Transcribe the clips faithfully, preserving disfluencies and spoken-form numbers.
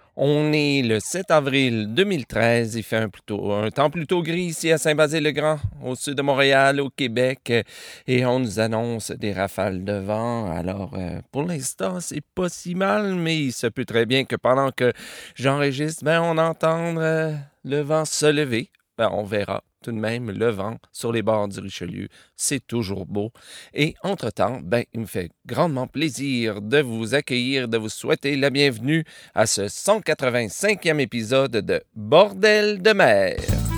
On est le sept avril deux mille treize. Il fait un, plutôt, un temps plutôt gris ici à Saint-Basile-le-Grand, au sud de Montréal, au Québec. Et on nous annonce des rafales de vent. Alors, euh, pour l'instant, c'est pas si mal, mais il se peut très bien que pendant que j'enregistre, ben, on entende euh, le vent se lever. Ben, on verra. Tout de même, le vent sur les bords du Richelieu, c'est toujours beau. Et entre-temps, ben, il me fait grandement plaisir de vous accueillir, de vous souhaiter la bienvenue à ce cent quatre-vingt-cinquième épisode de Bordel de mer.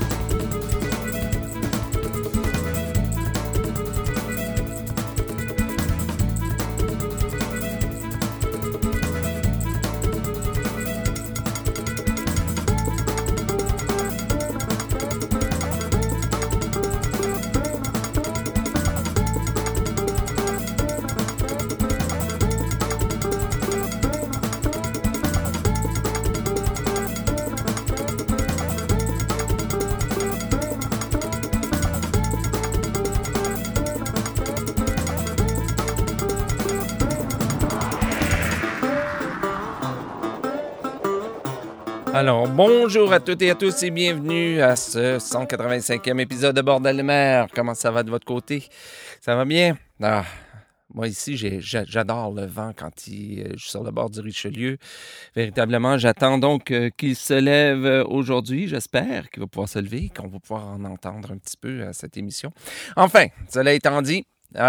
Alors, bonjour à toutes et à tous et bienvenue à ce cent quatre-vingt-cinquième épisode de Bordel de mer. Comment ça va de votre côté? Ça va bien? Ah, moi ici, j'ai, j'adore le vent quand il, je suis sur le bord du Richelieu. Véritablement, j'attends donc euh, qu'il se lève aujourd'hui. J'espère qu'il va pouvoir se lever, qu'on va pouvoir en entendre un petit peu à cette émission. Enfin, cela étant dit,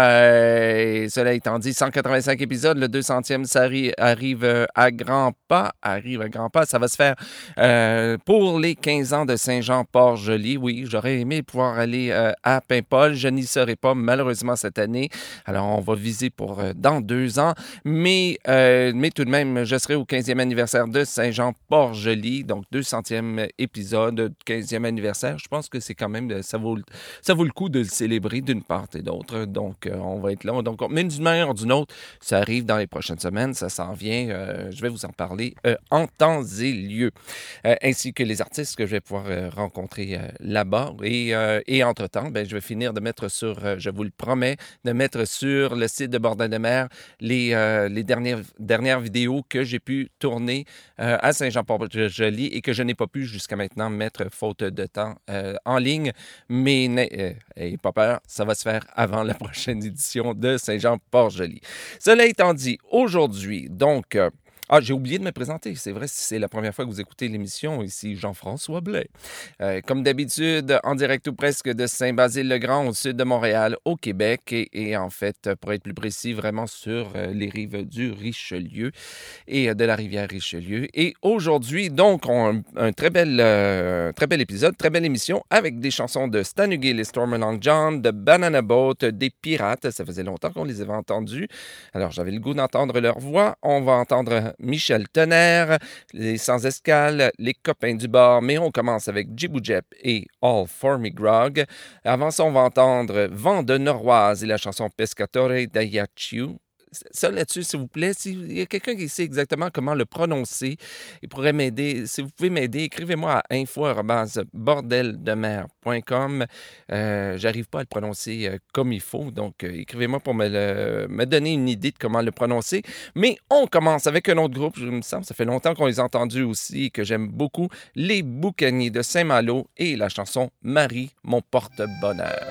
Euh, cela étant dit, cent quatre-vingt-cinq épisodes, le deux centième, ça arri- arrive euh, à grands pas, arrive à grands pas, ça va se faire euh, pour les quinze ans de Saint-Jean-Port-Joli. Oui, j'aurais aimé pouvoir aller euh, à Paimpol, je n'y serai pas malheureusement cette année, alors on va viser pour euh, dans deux ans, mais, euh, mais tout de même, je serai au quinzième anniversaire de Saint-Jean-Port-Joli, donc deux centième épisode, quinzième anniversaire, je pense que c'est quand même, ça vaut, ça vaut le coup de le célébrer d'une part et d'autre, donc Donc, euh, on va être là. Donc, même d'une manière ou d'une autre, ça arrive dans les prochaines semaines. Ça s'en vient. Euh, je vais vous en parler euh, en temps et lieu. Euh, ainsi que les artistes que je vais pouvoir euh, rencontrer euh, là-bas. Et, euh, et entre-temps, ben, je vais finir de mettre sur, euh, je vous le promets, de mettre sur le site de Bordel de mer les, euh, les dernières, dernières vidéos que j'ai pu tourner euh, à Saint-Jean-Port-Joli et que je n'ai pas pu jusqu'à maintenant mettre, faute de temps, euh, en ligne. Mais n'ayez euh, pas peur, ça va se faire avant la prochaine édition de Saint-Jean-Port-Joli. Cela étant dit, aujourd'hui, donc... Euh, Ah, j'ai oublié de me présenter. C'est vrai, si c'est la première fois que vous écoutez l'émission, ici Jean-François Blais. Euh, comme d'habitude, en direct ou presque de Saint-Basile-le-Grand, au sud de Montréal, au Québec. Et, et en fait, pour être plus précis, vraiment sur euh, les rives du Richelieu et euh, de la rivière Richelieu. Et aujourd'hui, donc, on a un, un très, bel, euh, très bel épisode, très belle émission avec des chansons de Stan Hugill et Storm Long John, de Banana Boat, des Pirates. Ça faisait longtemps qu'on les avait entendus. Alors, j'avais le goût d'entendre leur voix. On va entendre Michel Tonnerre, les Sans Escale, les Copains du bord, mais on commence avec Jibou Jep et All For Me Grog. Avant ça, on va entendre Vent de Noroise et la chanson Pescatore d'Aiachiu. Ça là-dessus, s'il vous plaît, s'il y a quelqu'un qui sait exactement comment le prononcer, il pourrait m'aider. Si vous pouvez m'aider, écrivez-moi à info arobase bordel de mer point com. Euh, j'arrive pas à le prononcer euh, comme il faut, donc euh, écrivez-moi pour me, le, me donner une idée de comment le prononcer. Mais on commence avec un autre groupe, je me semble, ça fait longtemps qu'on les a entendus aussi, que j'aime beaucoup, les Boucaniers de Saint-Malo et la chanson Marie, mon porte-bonheur.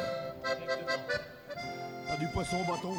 T'as du poisson au bâton?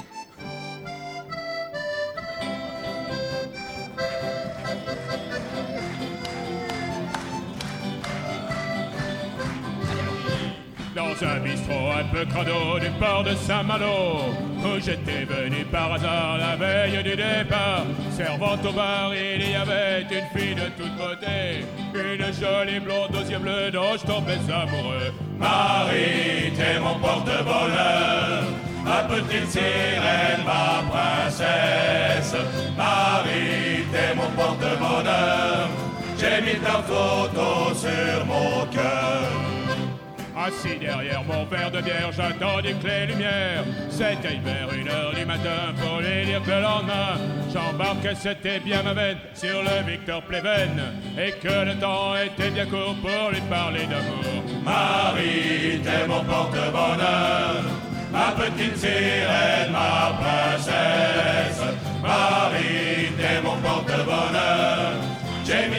Dans un bistrot un peu crado du port de Saint-Malo, où j'étais venu par hasard la veille du départ. Servant au bar, il y avait une fille de toute beauté, une jolie blonde aux yeux bleus dont je tombais amoureux. Marie, t'es mon porte-bonheur, ma petite sirène, ma princesse. Marie, t'es mon porte-bonheur, j'ai mis ta photo sur mon cœur. Assis derrière mon verre de bière, j'attendais que les lumières s'éteignent vers une heure du matin pour lui dire que le lendemain j'embarquais, c'était bien ma veine, sur le Victor Pleven, et que le temps était bien court pour lui parler d'amour. Marie, t'es mon porte-bonheur, ma petite sirène, ma princesse. Marie, t'es mon porte-bonheur, j'ai mis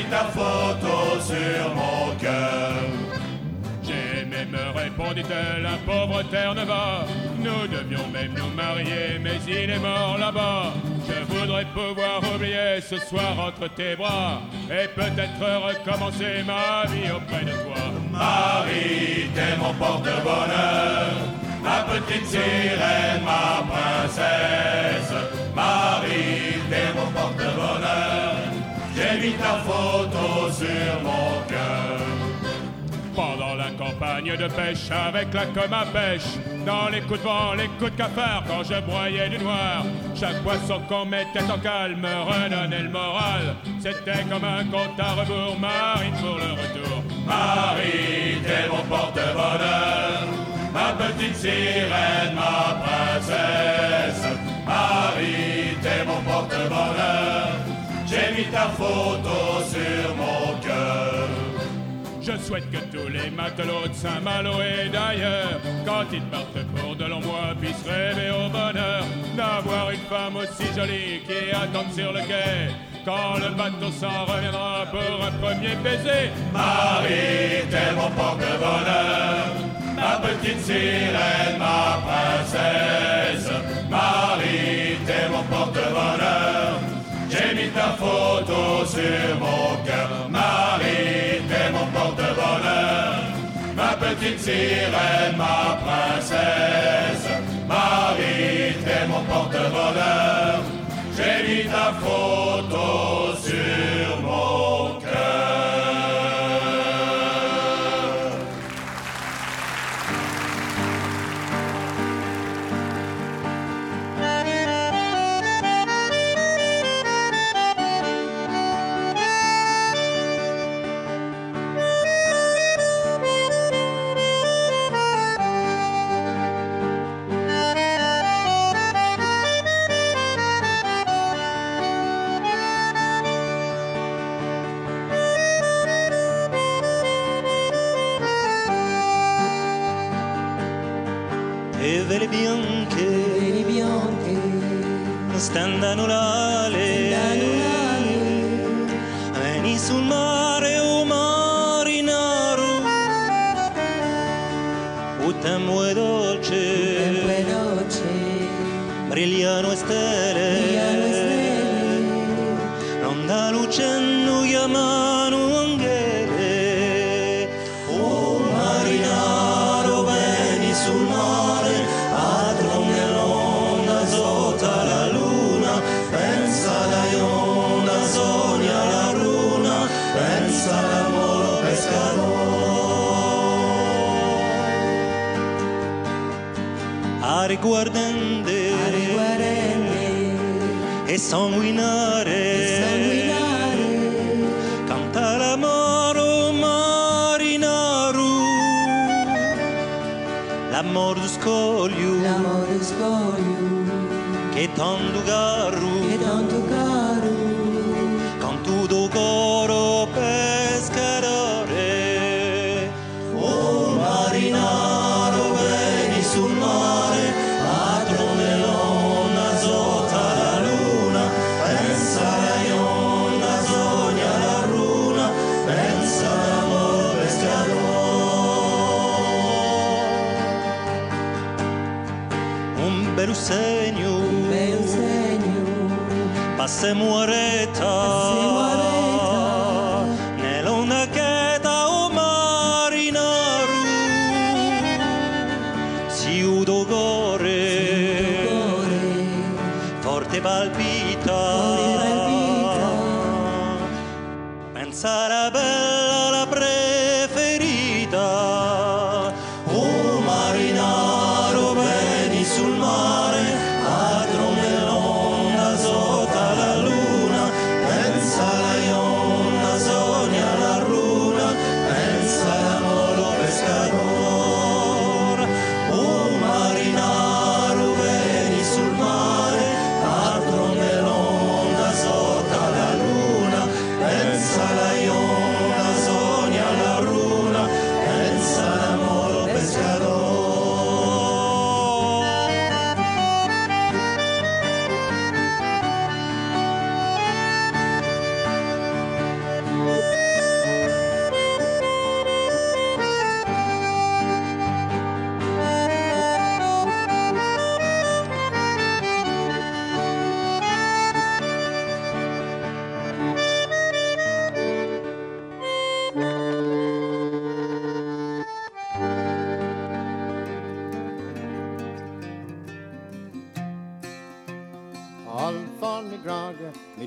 mis ta photo sur mon cœur. J'ai même, répondit-elle, un pauvre terre ne va. Nous devions même nous marier, mais il est mort là-bas. Je voudrais pouvoir oublier ce soir entre tes bras et peut-être recommencer ma vie auprès de toi. Marie, t'es mon porte-bonheur, ma petite sirène, ma princesse. Marie, t'es mon porte-bonheur, j'ai mis ta photo sur mon cœur. Pendant la campagne de pêche, avec la comme à pêche, dans les coups de vent, les coups de cafard, quand je broyais du noir, chaque poisson qu'on mettait en calme me redonnait le moral. C'était comme un compte à rebours, Marine pour le retour. Marie, t'es mon porte-bonheur, ma petite sirène, ma princesse. Marie, t'es mon porte-bonheur, j'ai mis ta photo sur mon cœur. Je souhaite que tous les matelots de Saint-Malo et d'ailleurs, quand ils partent pour de longs mois, puissent rêver au bonheur d'avoir une femme aussi jolie qui attend sur le quai quand le bateau s'en reviendra pour un premier baiser. Marie, t'es mon porte-bonheur, ma petite sirène, ma princesse. Marie, t'es mon porte-bonheur, j'ai mis ta photo sur mon cœur. Marie, t'es mon porte-bonheur, ma petite sirène, ma princesse. Marie, t'es mon porte-bonheur, j'ai mis ta photo sur mon cœur. E vele bianche, vele bianche, standano l'ale, veni sul mare o marinaro, o tempo è dolce, tempo è dolce, brillano e stelle, brillano stelle, l'onda lucendo chiamano angele, o marinaro veni sul mare, padron dell'onda sotto la luna, pensa alla onda, sogna la runa, pensa all'amore pescatore. A riguardente, a riguardente, e sanguinare, e sanguinare, canta l'amore marinaro, l'amor do scoglio, l'amor do scoglio, che tanto caro, che tanto caro, con tutto coro pescatore. Oh marinaro, veni sul mare, padron dell'onda sotto la luna, pensa alla onda, sogna la runa, pensa all'amor pescatore. Un bel segno, un bel segno, passa muoreta, nell'onda cheta o marinaro, si udo core, forte palpita, pensa la bella, la preferita. Oh marinaro, veni sul mare, padron dell'onda sotto la luna, pensa alla onda, sogna la runa, pensa all'amore pescatore. Oh marinaro, veni sul mare, padron dell'onda sotto la luna, pensa alla onda, sogna la runa, pensa all'amore pescatore.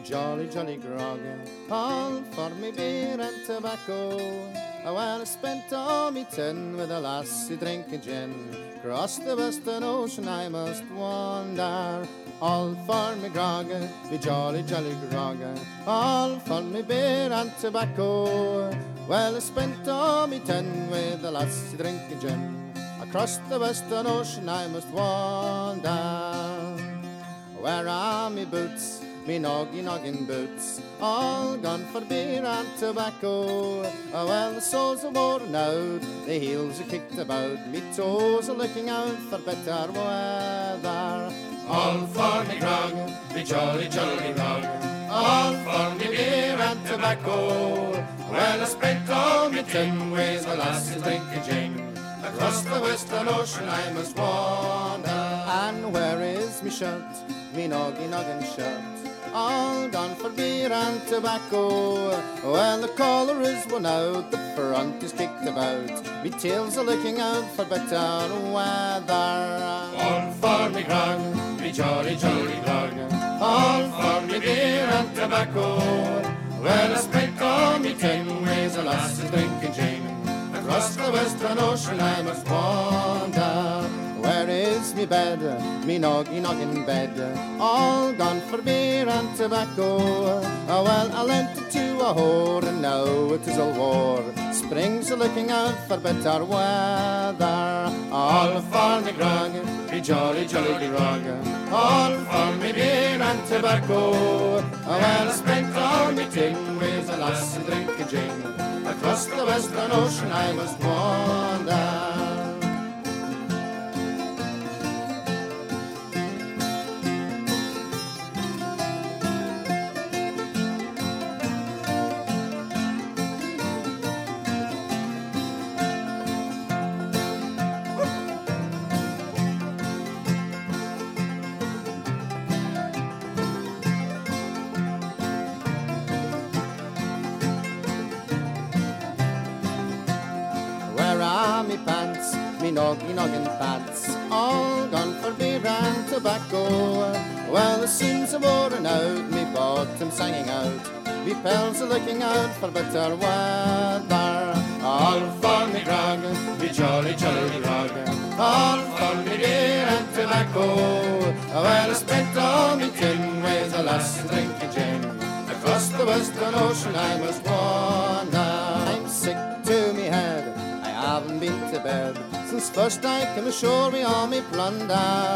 jolly, jolly grog, all for me beer and tobacco. Oh, well, I spent all me tin with a lassie drinking gin. Across the western ocean I must wander, all for me grog, me jolly, jolly grog, all for me beer and tobacco. Well, I spent all me tin with a lassie drinking gin. Across the western ocean I must wander. Where are me boots, me noggy noggin boots, all gone for beer and tobacco. Oh, well, the soles are worn out, the heels are kicked about, me toes are looking out for better weather. All for me grog, me jolly, jolly grog, all for me beer and tobacco. Well, I spent all me tin ways, the lasses drinking gin. Across the western ocean I must wander. And where is me shirt, me noggy noggin shirt, all gone for beer and tobacco. Well, the collar is worn out, the front is kicked about, me tails are looking out for better weather. All for me grog, me jolly, jolly grog, all for me beer and tobacco. Well, I spent all me tin ways, a lasses drinking gin. Across the western ocean I must wander. Where is me bed, me noggy noggin bed, all gone for beer and tobacco. Oh, well, I lent it to a whore, and now it is all war. Springs are looking out for better weather. All for me grog, me jolly, jolly grog, all for me beer and tobacco. Oh, well, I spent all me tin ways, a lassie drinking gin. Across the western ocean I must wander. Me pants, me noggy noggin pants, all gone for beer and tobacco. Well, the seams are worn out, me bottom's hanging out, me pals are looking out for better weather. All for me grog, me jolly, jolly grog, all for me beer and tobacco. Well, I spent all me tin ways, a lass drinking gin. Across the western ocean I must wander. I'm sick to me head, I haven't been to bed since first I came ashore with all me plunder.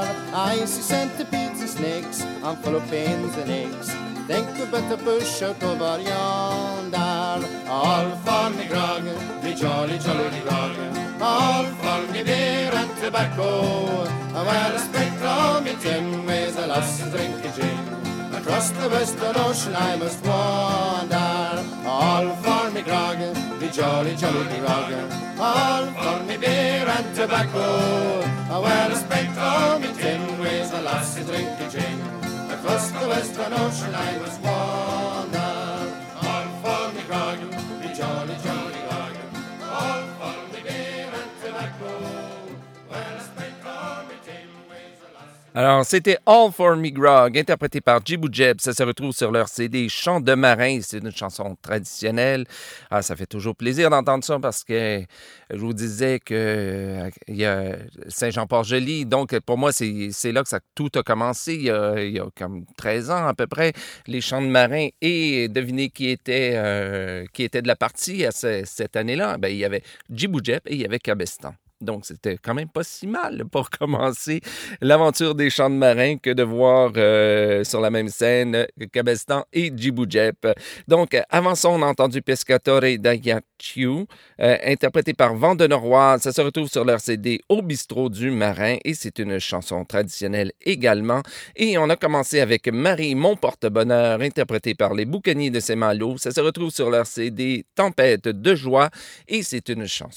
I see centipedes and snakes, I'm full of pains and aches. Think we better push out over yonder. All for me grog, me jolly, jolly grog, all for me beer and tobacco. Well, I spent all me tin ways, a lass drinking gin. Across the western ocean I must wander. All for me grog, me jolly, jolly grog, all for me beer and tobacco. Well, I spent all me tin ways, a lassie drinking gin. Across the western ocean I must wander. All for me grog, me jolly, jolly grog, all for me beer and tobacco. Well, I spent all me tin ways, a lassie. Alors, c'était All for Me Grog, interprété par Jibou Jeb. Ça se retrouve sur leur C D Chants de marin. C'est une chanson traditionnelle. Ah, ça fait toujours plaisir d'entendre ça parce que je vous disais que euh, il y a Saint-Jean-Port-Joli. Donc, pour moi, c'est, c'est là que ça, tout a commencé. Il y a, il y a comme treize ans à peu près, les chants de marin. Et devinez qui était, euh, qui était de la partie à ce, cette année-là. Ben, il y avait Jibou Jeb et il y avait Cabestan. Donc, c'était quand même pas si mal pour commencer l'aventure des chants de marins que de voir euh, sur la même scène Cabestan et Jibou Jeb. Donc, avant ça, on a entendu Pescatore d'Ajaccio, euh, interprété par Vent de Noroise. Ça se retrouve sur leur C D Au bistrot du marin et c'est une chanson traditionnelle également. Et on a commencé avec Marie, mon porte-bonheur, interprété par les Boucaniers de Saint-Malo. Ça se retrouve sur leur C D Tempête de joie et c'est une chanson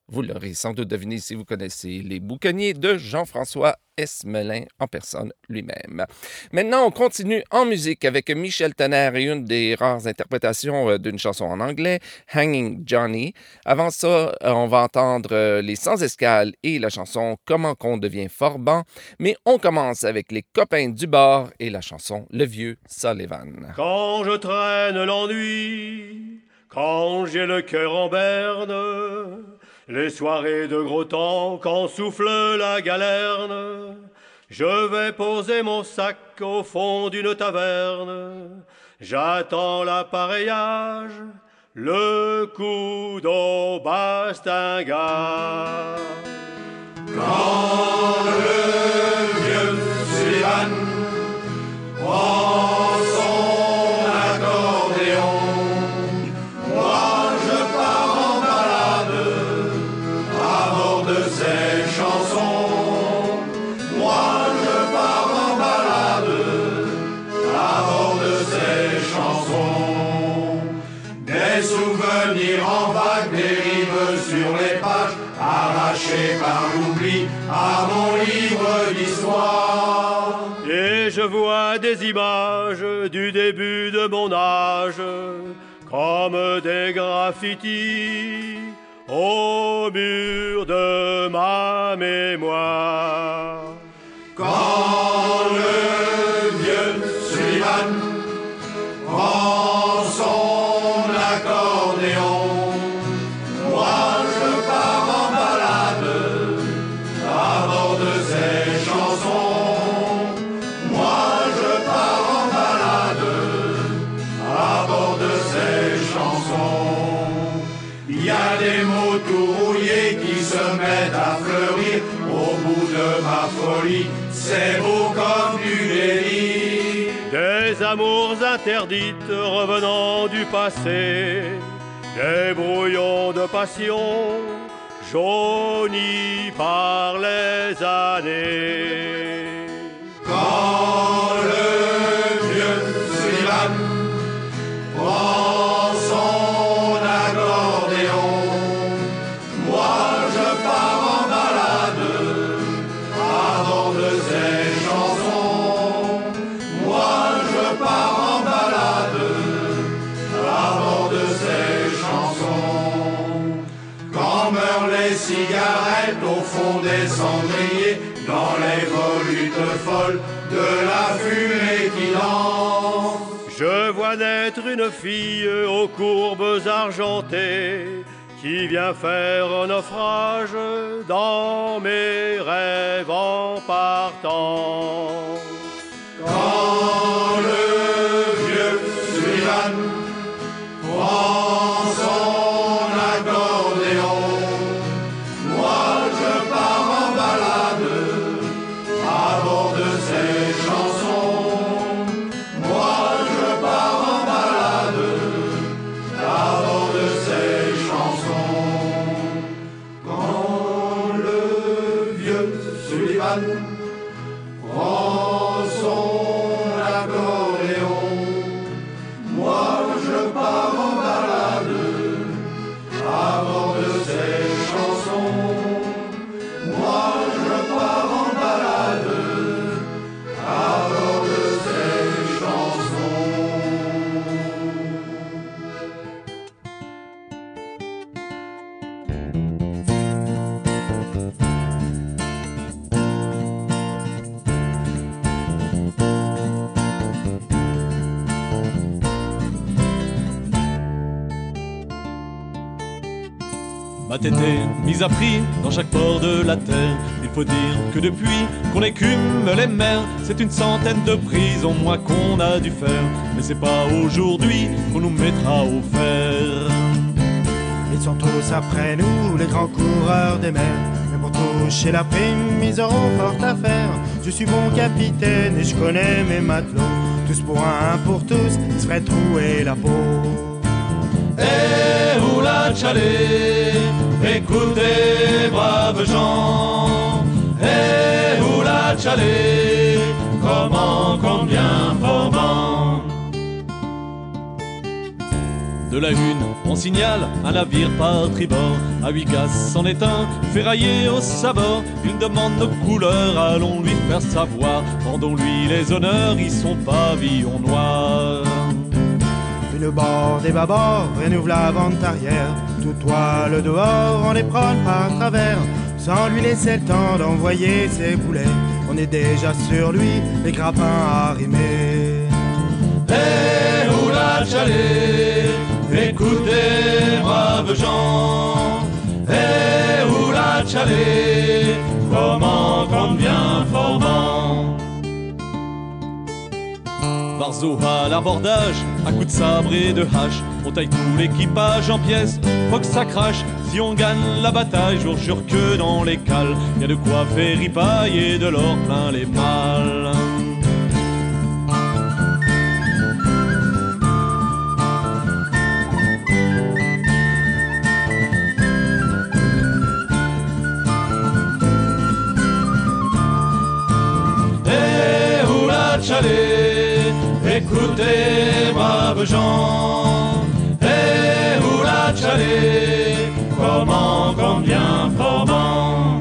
Vous l'aurez sans doute deviné si vous connaissez Les Boucaniers de Jean-François Esmelin en personne lui-même. Maintenant, on continue en musique avec Michel Tonnerre et une des rares interprétations d'une chanson en anglais, Hanging Johnny. Avant ça, on va entendre Les Sans Escales et la chanson Comment qu'on devient forban. Mais on commence avec Les Copains du bord et la chanson Le Vieux Sullivan. Quand je traîne l'ennui, quand j'ai le cœur en berne, les soirées de gros temps, quand souffle la galerne, je vais poser mon sac au fond d'une taverne. J'attends l'appareillage, le coup d'eau bastingage. Quand le vieux Sullivan prend son accordéon, moi je pars en balade à bord de ses chansons. Moi je pars en balade à bord de ses chansons. Des souvenirs en vagues dérivent sur les pages, arrachés par l'oubli à mon livre d'histoire. Et je vois des images du début de mon âge, comme des graffitis au mur de ma mémoire. Quand le vieux Sullivan prend son accordéon, moi je pars en balade à bord de ses chansons. Moi je pars en balade à bord de ses chansons. Il y a des mots tout rouillés qui se mettent à fleurir au bout de ma folie. C'est beau comme du délit. Des amours interdites revenant du passé, des brouillons de passion jaunis par les années. Quand le vieux Sullivan prend son accordéon, moi je pars en balade à bord de ses chansons. Moi je pars en balade à bord de ses chansons. Quand meurent les cigarettes au fond des cendriers, dans les volutes folles de la fumée qui danse, je vois naître une fille aux courbes argentées qui vient faire un naufrage dans mes rêves en partant. quand le vieux Sullivan prend son accordéon, moi je pars en balade à bord de ses chansons. Moi je pars en balade à bord de ses chansons. Quand le vieux Sullivan prend son accordéon, moi je pars en balade à bord de ses chansons. Moi je pars en balade à bord de ses chansons. Ma tête est mise à prix dans chaque port de la terre. Il faut dire que depuis qu'on écume les mers, c'est une centaine de prises en moins qu'on a dû faire. Mais c'est pas aujourd'hui qu'on nous mettra au fer. Ils sont tous après nous, les grands coureurs des mers. Mais pour toucher la prime, ils auront fort à faire. Je suis bon capitaine et je connais mes matelots. Tous pour un, pour tous, ils se feraient trouer la peau. Eh oula tchalé, écoutez braves gens. Eh oula tchalé, comment, combien, formant. de la une, on signale un navire par tribord. À huit casses c'en est un, ferraillé au sabord. Il demande nos couleurs, allons lui faire savoir. Rendons-lui les honneurs, ils sont pavillon noir. Une bord et bâbord, rénouvre la vente arrière. Tout toile dehors, on les prône par travers. Sans lui laisser le temps d'envoyer ses boulets, on est déjà sur lui, les grappins arrimés. Eh, oula, chalet, écoutez, braves gens. Eh, oula, chalet, comment qu'on devient formant. Barzo à l'abordage, à coups de sabre et de hache. On taille tout l'équipage en pièces, faut que ça crache. Si on gagne la bataille, je vous jure que dans les cales, y a de quoi faire ripaille et de l'or plein les malles. Eh, oula, chalet, écoutez, braves gens. Eh, oula, chalet, comment qu'on devient formant.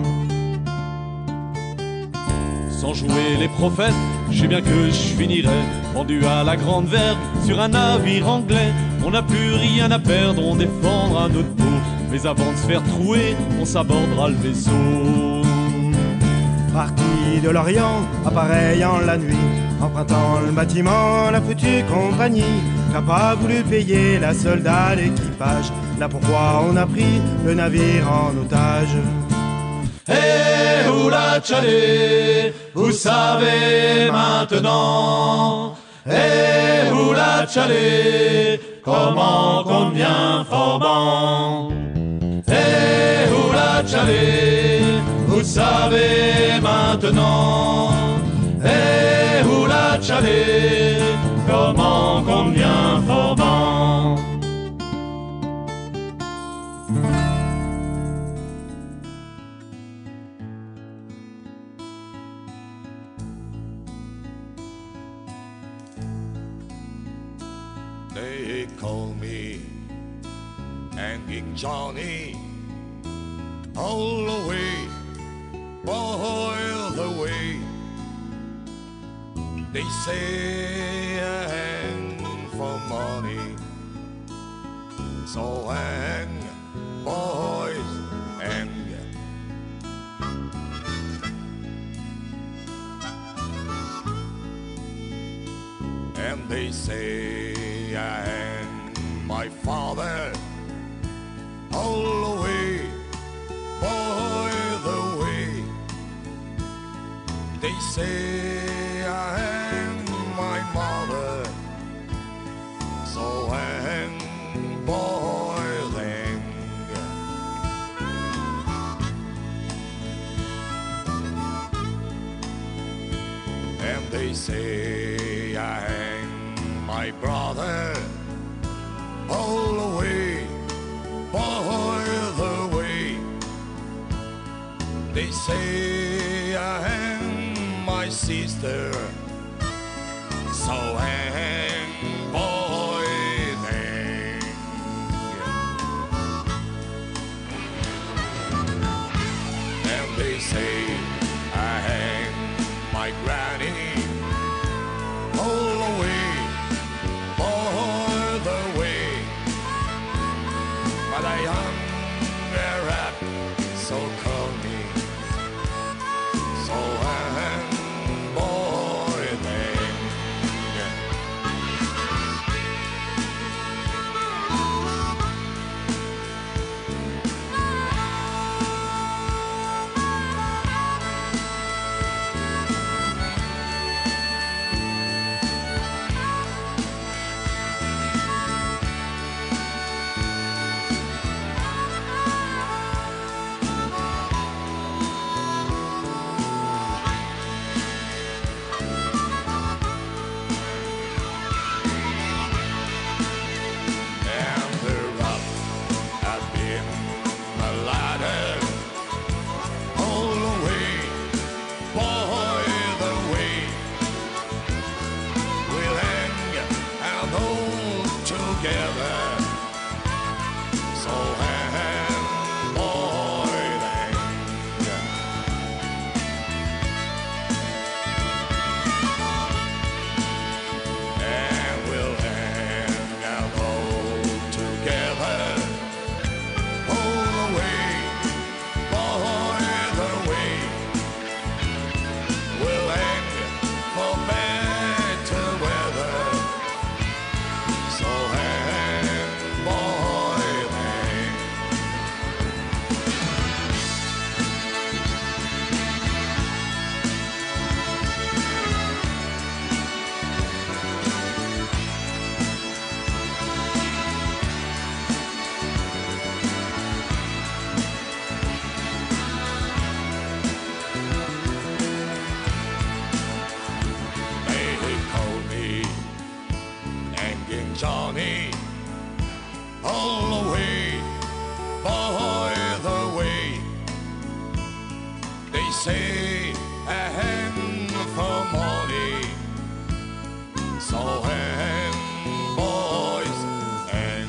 Sans jouer les prophètes, je sais bien que je finirai pendu à la grande vergue sur un navire anglais. On n'a plus rien à perdre, on défendra notre peau. Mais avant de se faire trouer, on s'abordera le vaisseau. Parti de l'Orient, appareillant la nuit, empruntant le bâtiment, la foutue compagnie n'a pas voulu payer la soldat à l'équipage. Là pourquoi on a pris le navire en otage. Eh, oula, chalet, vous savez maintenant. Eh, oula, chalet, comment qu'on devient formant. Eh, oula, chalet, vous savez maintenant. Eh, oula, chalet, comment qu'on devient formant. They call me Hanging Johnny, all the way, all the way. They say I hang for money, so hang, boys, hang. And they say I hang my father all the way, boy, the way. They say I hang my mother, so hang, boy, hang. And they say I hang my brother all the way, boy, the way. They say I hang my sister, so hang, boy, hang. And they say I hang my granny all the way, boy, the way. But I hung her up, so call me, so hang, boy, hang. So hand boy then. And we'll hang out all together all the way, boy, the way. We'll hang for better weather. So hang, boy, hang. They called me Hanging Johnny all the way, boy, the way. They say a hand for money, so hang, boys, hang.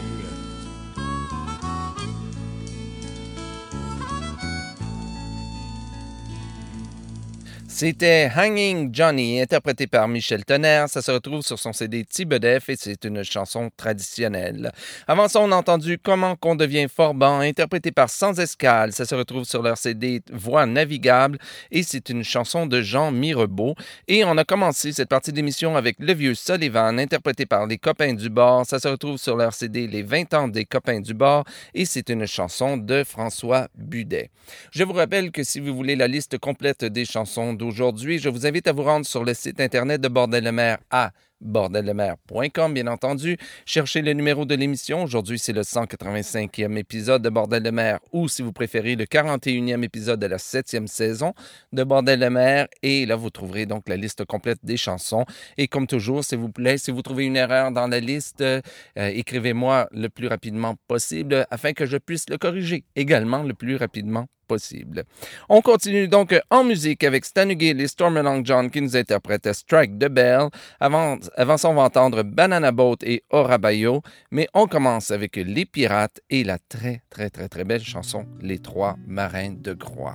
C'était Hanging Johnny, interprété par Michel Tonnerre. Ça se retrouve sur son C D Thibodef et c'est une chanson traditionnelle. Avant ça, on a entendu Comment qu'on devient Forban, interprété par Sans Escale. Ça se retrouve sur leur C D Voix navigable et c'est une chanson de Jean Mirebeau. Et on a commencé cette partie d'émission avec Le Vieux Sullivan, interprété par Les Copains du Bord. Ça se retrouve sur leur C D Les vingt ans des Copains du Bord et c'est une chanson de François Budet. Je vous rappelle que si vous voulez la liste complète des chansons d'aujourd'hui, je vous invite à vous rendre sur le site internet de Bordel le Maire à bordel le maire point com, bien entendu. Cherchez le numéro de l'émission. Aujourd'hui, c'est le cent quatre-vingt-cinquième épisode de Bordel le Maire ou, si vous préférez, le quarante et unième épisode de la septième saison de Bordel le Maire. Et là, vous trouverez donc la liste complète des chansons. Et comme toujours, s'il vous plaît, si vous trouvez une erreur dans la liste, euh, écrivez-moi le plus rapidement possible afin que je puisse le corriger également le plus rapidement possible. On continue donc en musique avec Stan Hugill et Stormy Long John qui nous interprètent Strike the Bell. Avant, avant ça, on va entendre Banana Boat et Orabayo, mais on commence avec Les Pirates et la très, très, très, très belle chanson Les Trois Marins de Groix.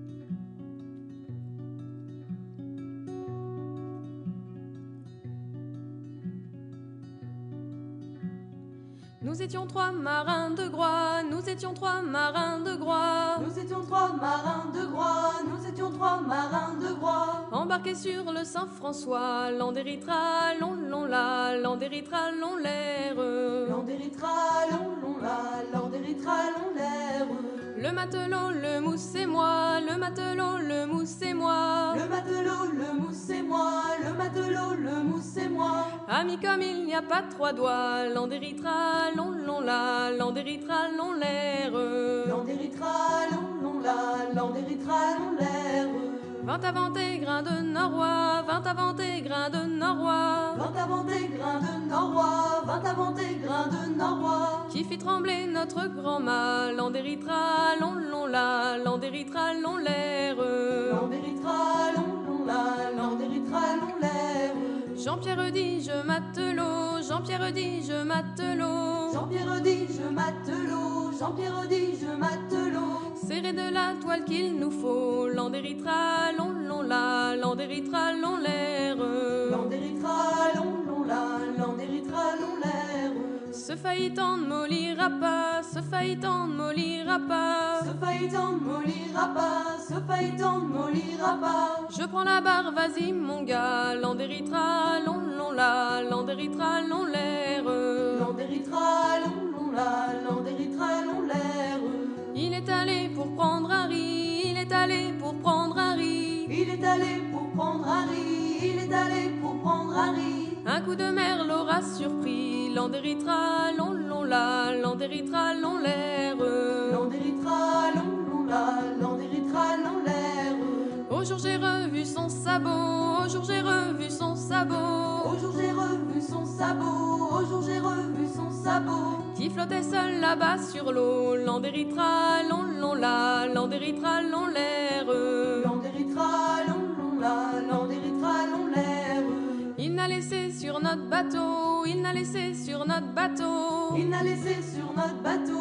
Nous étions trois marins de Groix, nous étions trois marins de Groix. Nous étions trois marins de Groix, nous étions trois marins de Groix. Embarqués sur le Saint-François, l'Andéritra, long, long, la, l'Andéritra, long, l'air. L'Andéritra, long, long, la, l'Andéritra, long, l'air. Le matelot, le mousse et moi, le matelot, le mousse et moi. Le matelot, le mousse et moi, le matelot, le mousse et moi. Amis comme il n'y a pas trois doigts, l'Andéritra, long, long, la, l'Andéritra, long, l'air. L'Andéritra, long, long, la, l'Andéritra, long, l'air. Vingt avant tes grains de Norrois, vingt avant tes grains de Norrois. Vingt avant tes grains de Norrois, vingt avant tes grains de Norrois. Qui fit trembler notre grand mât, l'Andéritra, long, long, la, l'Andéritra, long, l'air. L'Andéritra, long, long, la, l'Andéritra, long, l'air. Jean-Pierre dit je matelot, Jean-Pierre dit je matelot. Jean-Pierre dit je matelot, Jean-Pierre dit je matelot. Serré de la toile qu'il nous faut, l'Andéritra, long, long, la, l'Andéritra, long, l'air. L'Andéritra, long, long, la, l'Andéritra, long, l'air. Ce faillitant ne mollira pas, ce faillitant ne mollira pas. Ce faillitant ne mollira pas, ce faillitant ne mollira pas. Je prends la barre, vas-y mon gars, l'Andéritra, long, long, la, l'Andéritra, long, l'air. L'Andéritra, long, long, la, l'Andéritra, long, l'air. Il est allé pour prendre un riz, il est allé pour prendre un riz. Il est allé pour prendre un riz, il est allé pour prendre un riz. Un coup de mer l'aura surpris, l'Andéritra, long, long, la, l'Andéritra, long, l'air. L'Andéritra, long, long, la, l'Andéritra, long, l'air. Au jour j'ai revu son sabot, au jour j'ai revu son sabot. Au jour j'ai revu son sabot, au jour j'ai revu son sabot. Qui flottait seul là-bas sur l'eau, l'Andéritra, long, long, la, l'Andéritra, long, l'air. L'Andéritra, long, long, la, l'Andéritra, long, l'air. Il n'a laissé sur notre bateau, il n'a laissé sur notre bateau. Il n'a laissé sur notre bateau,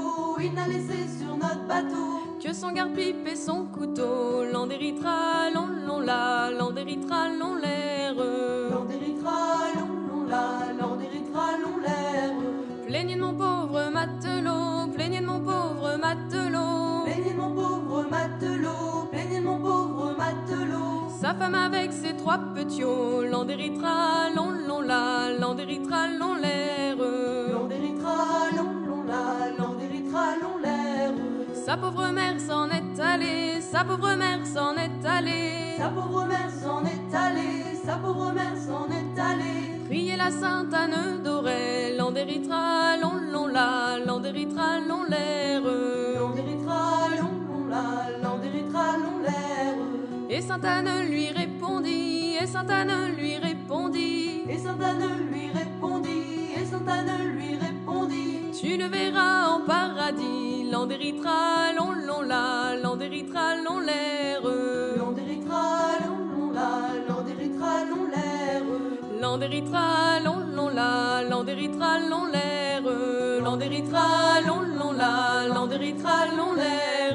qu'il n'a laissé sur notre bateau. Que son garde-pipe et son couteau, l'endéritra, l'on, l'on la, l'endéritra, l'on l'air. L'endéritra, l'on, l'on la, l'endéritra, l'on l'air. Plaignez de mon pauvre matelot, plaignez de mon pauvre matelot. Plaignez de mon pauvre matelot, plaignez de mon pauvre matelot. Sa femme avec ses trois petits-os, l'endéritra, l'on, l'on la, l'endéritra, l'on l'air. L'endéritra, l'on, l'on la, l'endéritra, l'on l'air. Sa pauvre mère s'en est allée, sa pauvre mère s'en est allée. Sa pauvre mère s'en est allée, sa pauvre mère s'en est allée. Priez la Sainte Anne d'Auray, l'endéritra, l'on, l'on la, l'endéritra, l'on l'air. L'endéritra, l'on, l'on la, l'endéritra, l'on l'air. Et Sainte Anne lui répondit, et Sainte Anne lui répondit. Et Sainte Anne lui répondit, et Sainte Anne lui répondit. Tu le verras en paradis, l'endéritra, l'on, l'on la, l'endéritra, l'on l'air. L'endéritra, l'on, l'on la, l'endéritra, l'on l'air. L'endéritra, l'on, l'on la, l'endéritra, l'on l'air. L'endéritra, l'on, l'on la, l'endéritra, l'on l'air.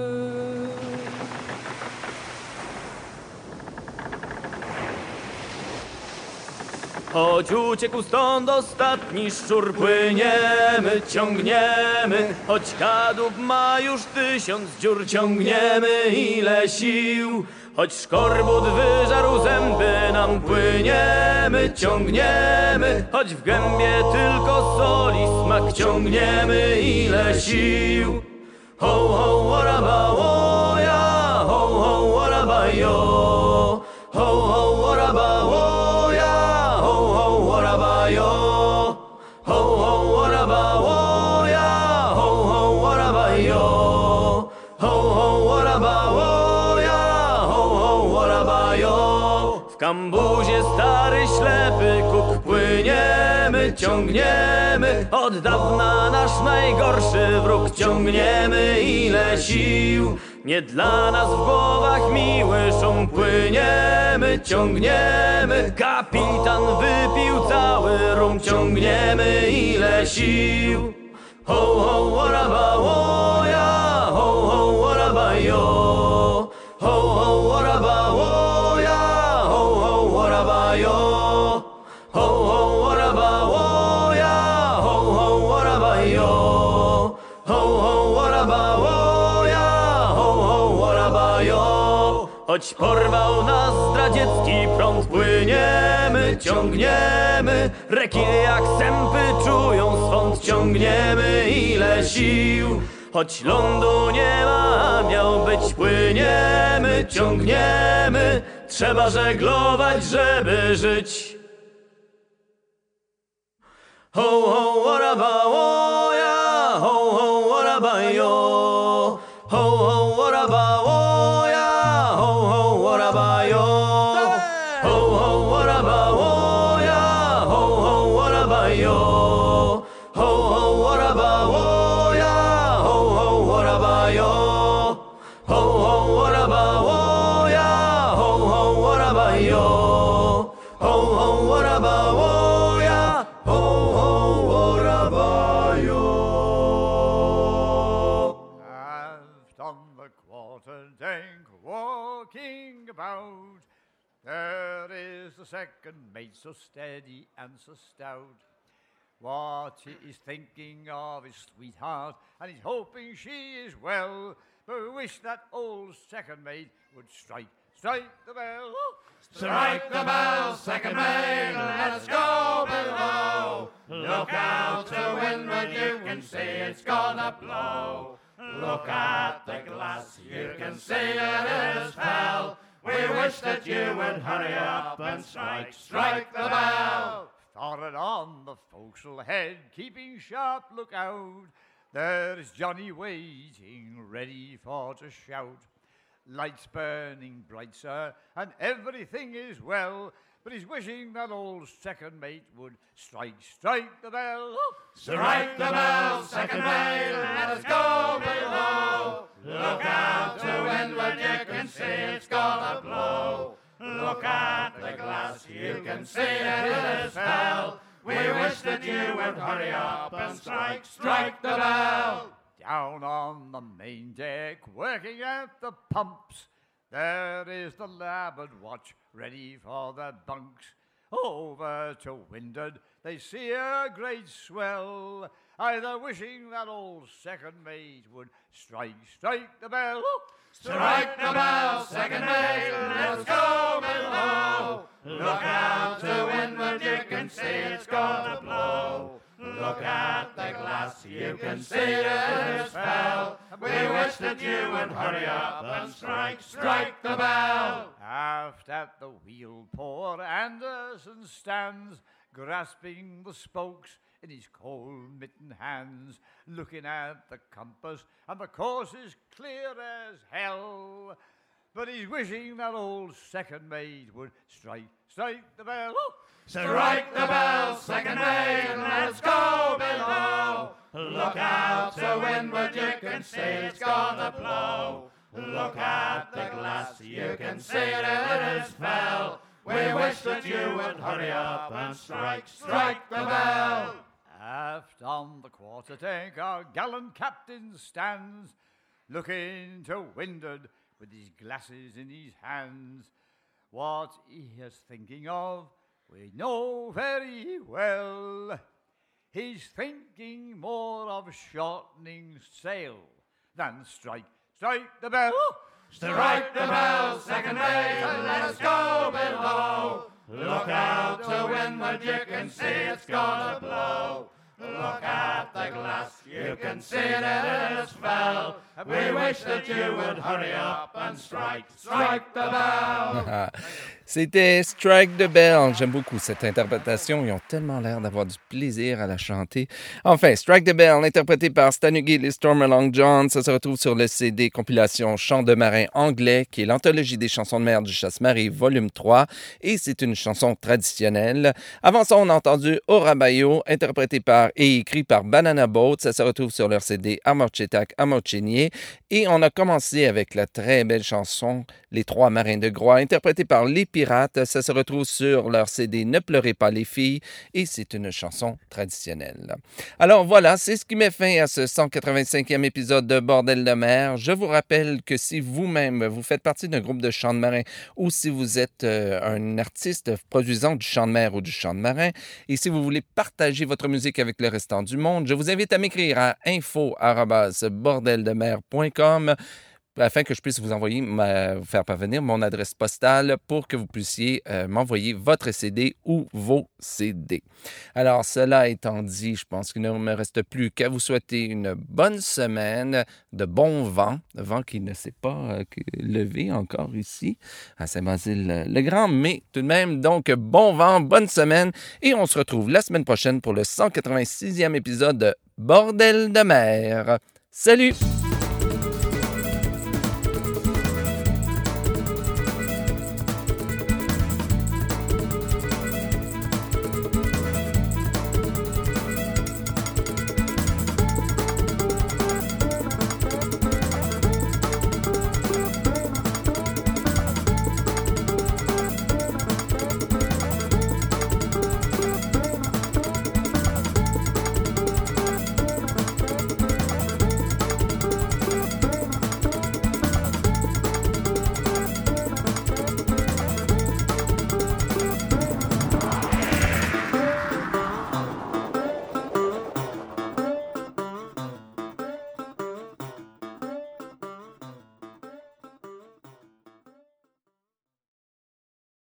Choć uciekł stąd ostatni szczur, płyniemy, ciągniemy. Choć kadłub ma już tysiąc dziur, ciągniemy ile sił. Choć szkorbut wyżarł zęby nam, płyniemy, ciągniemy. Choć w gębie tylko soli smak, ciągniemy ile sił. Ho, ho, waraba, o ja, ho, ho, waraba, jo. Ho, ho, waraba, o ja, ho, ho, waraba, jo. Ho, ho, waraba, o ja, ho, ho, waraba, jo. Ho, ho, waraba, o ja, ho, ho, waraba, jo. W kambuzie stary ślepy kuk, płyniemy, ciągniemy. Od dawna nasz najgorszy wróg, ciągniemy ile sił. Nie dla nas w głowach miły szum, płyniemy, ciągniemy. Kapitan wypił cały rum, ciągniemy ile sił. Ho, ho, waraba, o ja, ho, ho, waraba, jo. Ho, ho, waraba, o ja, ho, ho, waraba, jo. Ho, ho, waraba, o ja, ho, ho, waraba, jo. Ho, ho, waraba, o ja, ho, ho, waraba, jo. Choć porwał nas zdradziecki prąd, płyniemy, ciągniemy. Rekiny jak sępy czują swąd, ciągniemy ile sił. Choć lądu nie ma, miał być, płyniemy, ciągniemy. Trzeba żeglować, żeby żyć. Ho, ho, waraba, o ja, ho, ho, waraba, jo. Ho, ho, waraba, o ja, ho, ho, waraba, jo. Ho, ho, waraba, o ja, ho, ho, waraba, jo. Ho, ho, waraba, o ja, ho, ho, waraba, jo. Ho, ho, waraba, o ja, ho, ho, waraba, jo. Ho, ho, waraba, o ja, ho, ho, waraba, jo. Aft on the quarter-deck, walking about, there is the second mate, so steady and so stout. What he is thinking of his sweetheart, and he's hoping she is well, but we wish that old second mate would strike, strike the bell. Strike the bell, second mate, let us go below. Look out to windward, you can see it's gonna blow. Look at the glass, you can see it is fell. We wish that you would hurry up and strike, strike the bell. Forward on the forecastle head, keeping sharp lookout, there's Johnny waiting, ready for to shout. Lights burning bright, sir, and everything is well, but he's wishing that old second mate would strike, strike the bell. Strike the bell, second mate, let us go below. Look out to windward, you can see it's gonna blow. Look at the glass, you can see it is fell. We wish that you would hurry up and strike, strike the bell. Down at the pumps. There is the larboard watch, ready for their bunks. Over to windward, they see a great swell, either wishing that old second mate would strike, strike the bell. Strike the bell, second mate, let's go below. Look out to windward, you can see it's gonna blow. Look at the glass, you can see it is fell. We wish that you would hurry up and strike, strike the bell. Aft at the wheel, poor Anderson stands, grasping the spokes in his cold mittened hands, looking at the compass, and the course is clear as hell. But he's wishing that old second mate would strike, strike the bell. Oh! Strike the bell, second mate, let's go below. Look out to windward, you can see it's gonna blow. Look at the glass, you can see that it is fell. We wish that you would hurry up and strike, strike the bell. Aft on the quarter deck, our gallant captain stands, looking to windward with his glasses in his hands. What he is thinking of, we know very well. He's thinking more of shortening sail than strike, strike the bell. Strike the bell, second mate, and let us go below. Look out to windward, you can see it's gonna blow. Look at the glass, you can see that it is fell. We wish that you would hurry up and strike, strike the bell. C'était Strike the Bell. J'aime beaucoup cette interprétation. Ils ont tellement l'air d'avoir du plaisir à la chanter. Enfin, Strike the Bell, interprété par Stanley Gill et Stormalong John. Ça se retrouve sur le C D compilation Chants de marin anglais, qui est l'anthologie des chansons de mer du Chasse-Marée, volume trois. Et c'est une chanson traditionnelle. Avant ça, on a entendu Orabayo, interprété par et écrit par Banana Boat. Ça se retrouve sur leur C D Amorchetak Amorchenier. Et on a commencé avec la très belle chanson Les Trois Marins de Groix, interprétée par Les Pirates. Ça se retrouve sur leur C D Ne pleurez pas les filles et c'est une chanson traditionnelle. Alors voilà, c'est ce qui met fin à ce cent quatre-vingt-cinquième épisode de Bordel de mer. Je vous rappelle que si vous-même vous faites partie d'un groupe de chant de marin ou si vous êtes euh, un artiste produisant du chant de mer ou du chant de marin et si vous voulez partager votre musique avec le restant du monde, je vous invite à m'écrire à info arobase bordel de mer point com afin que je puisse vous envoyer, ma, vous faire parvenir mon adresse postale pour que vous puissiez euh, m'envoyer votre C D ou vos C D. Alors, cela étant dit, je pense qu'il ne me reste plus qu'à vous souhaiter une bonne semaine, de bon vent, le vent qui ne s'est pas euh, levé encore ici à Saint-Basile-le-Grand, mais tout de même, donc, bon vent, bonne semaine, et on se retrouve la semaine prochaine pour le cent quatre-vingt-sixième épisode de Bordel de mer. Salut!